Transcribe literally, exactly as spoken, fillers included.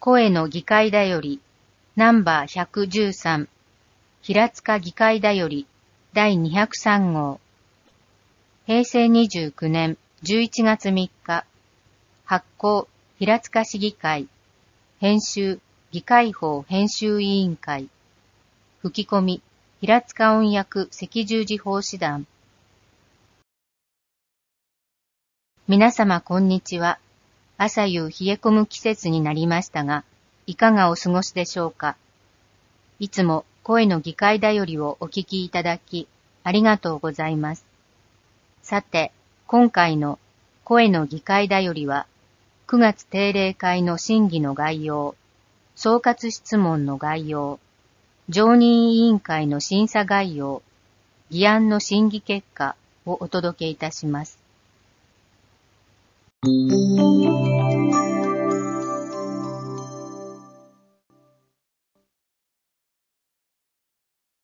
声の議会だより、ナンバーひゃくじゅうさん、平塚議会だより、だいにひゃくさん号。平成にじゅうきゅうねんじゅういちがつみっか、発行、平塚市議会、編集、議会法編集委員会、吹き込み、平塚音訳赤十字奉仕団。皆様こんにちは。朝夕冷え込む季節になりましたが、いかがお過ごしでしょうか。いつも声の議会だよりをお聞きいただき、ありがとうございます。さて、今回の声の議会だよりは、くがつ定例会の審議の概要、総括質問の概要、常任委員会の審査概要、議案の審議結果をお届けいたします。